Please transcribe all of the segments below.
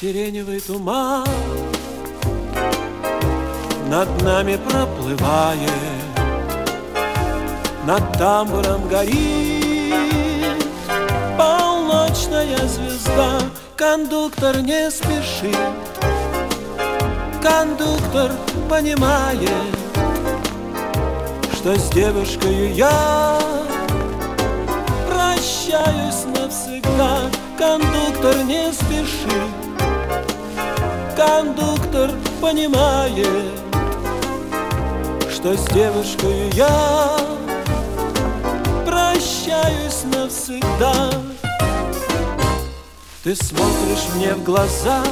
сиреневый туман над нами проплывает, над тамбуром горит полночная звезда. Кондуктор не спешит, кондуктор понимает, что с девушкой я прощаюсь навсегда. Кондуктор не спешит, кондуктор понимает, что с девушкой я прощаюсь навсегда. Ты смотришь мне в глаза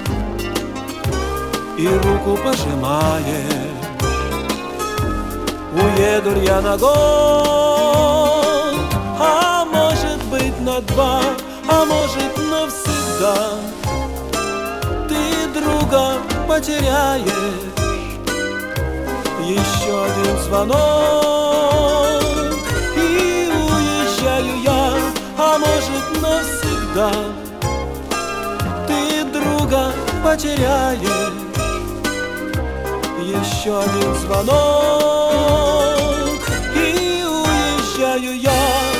и руку пожимаешь. Уеду я на год, а может быть на 2, а может навсегда. Ты друга потеряешь, еще один звонок, и уезжаю я, а может навсегда. Ты друга потеряешь, еще один звонок, и уезжаю я.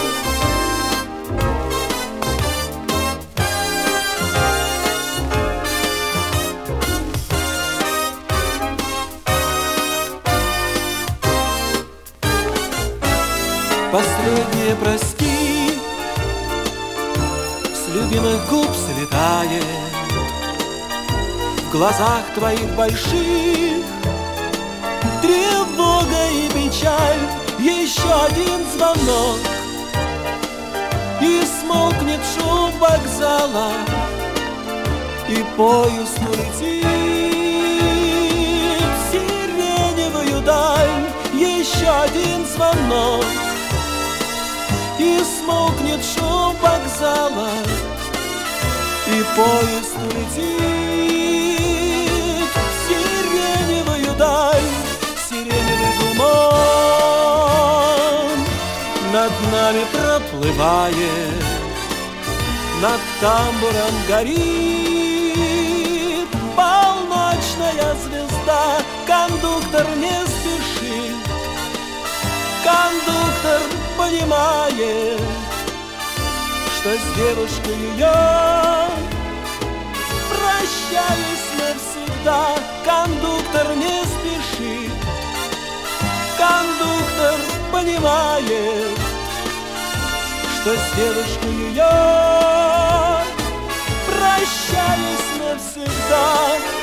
Последнее прости с любимых губ слетает, в глазах твоих больших тревога и печаль. Еще один звонок, и смолкнет шум вокзала, и поезд улетит в сиреневую даль. Еще один звонок, и смолкнет шум вокзала, и поезд улетит в сиреневую даль. Сиреневый туман над нами проплывает, над тамбуром горит полночная звезда. Кондуктор не спешит, кондуктор понимает, что с девушкой я прощаюсь навсегда. Кондуктор не спешит, кондуктор понимает, что с девушкой я прощаюсь навсегда.